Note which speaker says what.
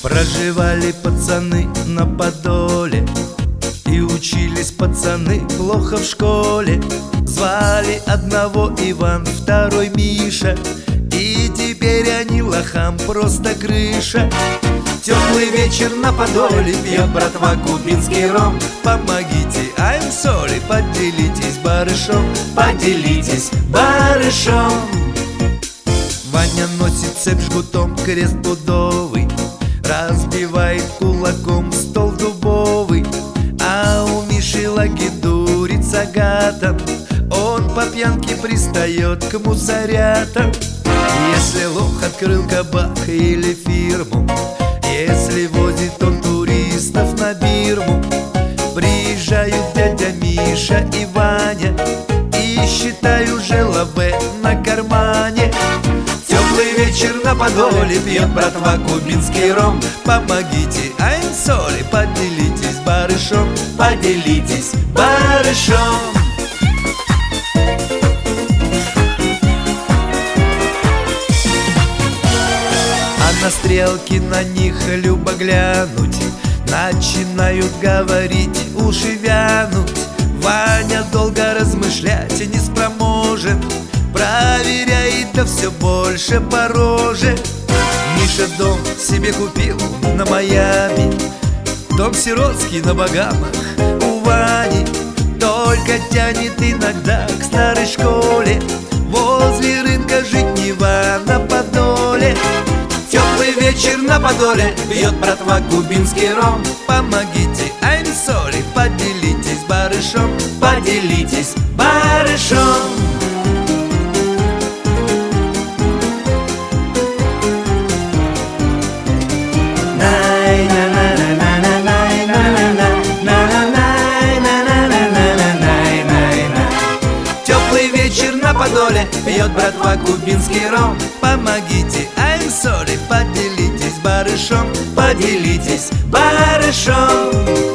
Speaker 1: Проживали пацаны на Подоле, и учились пацаны плохо в школе. Звали одного Иван, второй Миша, и теперь они лохам просто крыша. Теплый вечер на Подоле, пьет братва кубинский ром. Помогите, I'm sorry, поделитесь барышом, поделитесь барышом. Ваня носит цепь жгутом, крест пудовый, разбивает кулаком стол дубовый. А у Миши лаги дурится гадом, он по пьянке пристает к мусорятам. Если лох открыл кабак или фирму, если возит он туристов на Бирму, приезжают дядя Миша и Ваня и считаю желобе на кармане. Теплый вечер на Подоле, пьет братва кубинский ром. Помогите, I'm sorry, поделитесь барышом, поделитесь барышом. А на стрелки на них любо глянуть, начинают говорить, уши вянуть. Ваня долго размышлять не спроможет, проверяет, да все больше по роже. Миша дом себе купил на Майами, дом сиротский на Багамах у Вани. Только тянет иногда к старой школе, возле рынка Житнева на Подоле. Теплый вечер на Подоле, пьет братва кубинский ром. Помогите, I'm sorry, поделитесь барышом, поделитесь барышом. Теплый вечер на Подоле, пьет братва кубинский ром. Помогите, I'm sorry, поделитесь барышом, поделитесь барышом.